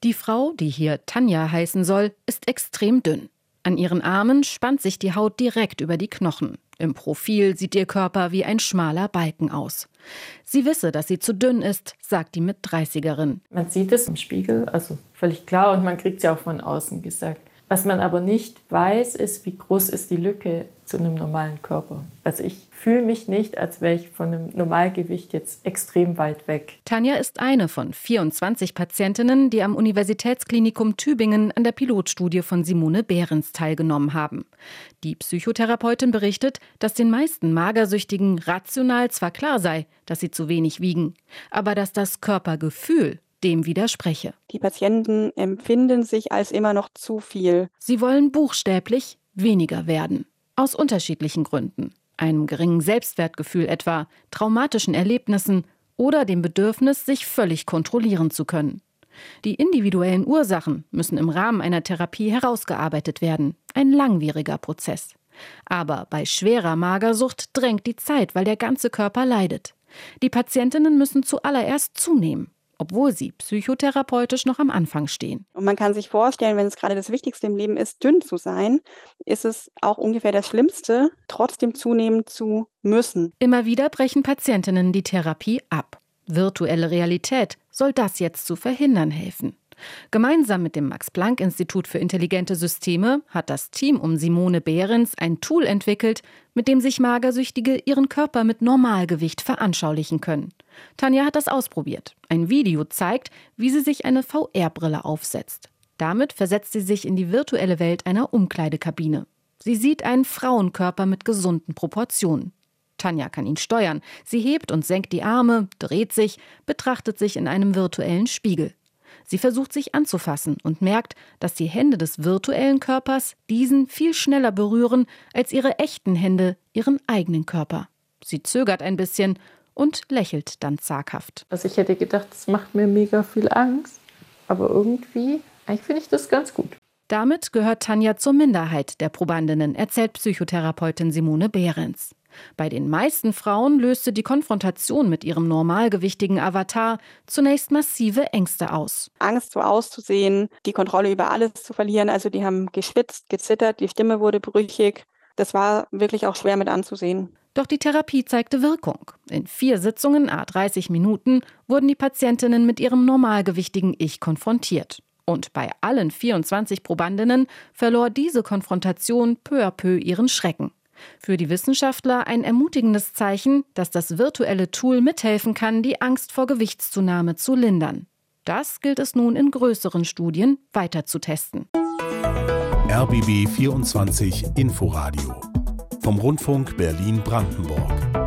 Die Frau, die hier Tanja heißen soll, ist extrem dünn. An ihren Armen spannt sich die Haut direkt über die Knochen. Im Profil sieht ihr Körper wie ein schmaler Balken aus. Sie wisse, dass sie zu dünn ist, sagt die Mit-30erin. Man sieht es im Spiegel, also völlig klar, und man kriegt es ja auch von außen gesagt. Was man aber nicht weiß, ist, wie groß ist die Lücke zu einem normalen Körper. Also ich fühle mich nicht, als wäre ich von einem Normalgewicht jetzt extrem weit weg. Tanja ist eine von 24 Patientinnen, die am Universitätsklinikum Tübingen an der Pilotstudie von Simone Behrens teilgenommen haben. Die Psychotherapeutin berichtet, dass den meisten Magersüchtigen rational zwar klar sei, dass sie zu wenig wiegen, aber dass das Körpergefühl dem widerspreche. Die Patienten empfinden sich als immer noch zu viel. Sie wollen buchstäblich weniger werden. Aus unterschiedlichen Gründen. Einem geringen Selbstwertgefühl etwa, traumatischen Erlebnissen oder dem Bedürfnis, sich völlig kontrollieren zu können. Die individuellen Ursachen müssen im Rahmen einer Therapie herausgearbeitet werden. Ein langwieriger Prozess. Aber bei schwerer Magersucht drängt die Zeit, weil der ganze Körper leidet. Die Patientinnen müssen zuallererst zunehmen, obwohl sie psychotherapeutisch noch am Anfang stehen. Und man kann sich vorstellen, wenn es gerade das Wichtigste im Leben ist, dünn zu sein, ist es auch ungefähr das Schlimmste, trotzdem zunehmen zu müssen. Immer wieder brechen Patientinnen die Therapie ab. Virtuelle Realität soll das jetzt zu verhindern helfen. Gemeinsam mit dem Max-Planck-Institut für intelligente Systeme hat das Team um Simone Behrens ein Tool entwickelt, mit dem sich Magersüchtige ihren Körper mit Normalgewicht veranschaulichen können. Tanja hat das ausprobiert. Ein Video zeigt, wie sie sich eine VR-Brille aufsetzt. Damit versetzt sie sich in die virtuelle Welt einer Umkleidekabine. Sie sieht einen Frauenkörper mit gesunden Proportionen. Tanja kann ihn steuern. Sie hebt und senkt die Arme, dreht sich, betrachtet sich in einem virtuellen Spiegel. Sie versucht sich anzufassen und merkt, dass die Hände des virtuellen Körpers diesen viel schneller berühren als ihre echten Hände ihren eigenen Körper. Sie zögert ein bisschen und lächelt dann zaghaft. Also ich hätte gedacht, das macht mir mega viel Angst, aber eigentlich finde ich das ganz gut. Damit gehört Tanja zur Minderheit der Probandinnen, erzählt Psychotherapeutin Simone Behrens. Bei den meisten Frauen löste die Konfrontation mit ihrem normalgewichtigen Avatar zunächst massive Ängste aus. Angst, so auszusehen, die Kontrolle über alles zu verlieren. Also die haben geschwitzt, gezittert, die Stimme wurde brüchig. Das war wirklich auch schwer mit anzusehen. Doch die Therapie zeigte Wirkung. In 4 Sitzungen, 30 Minuten, wurden die Patientinnen mit ihrem normalgewichtigen Ich konfrontiert. Und bei allen 24 Probandinnen verlor diese Konfrontation peu à peu ihren Schrecken. Für die Wissenschaftler ein ermutigendes Zeichen, dass das virtuelle Tool mithelfen kann, die Angst vor Gewichtszunahme zu lindern. Das gilt es nun in größeren Studien weiter zu testen. RBB 24 Inforadio vom Rundfunk Berlin-Brandenburg.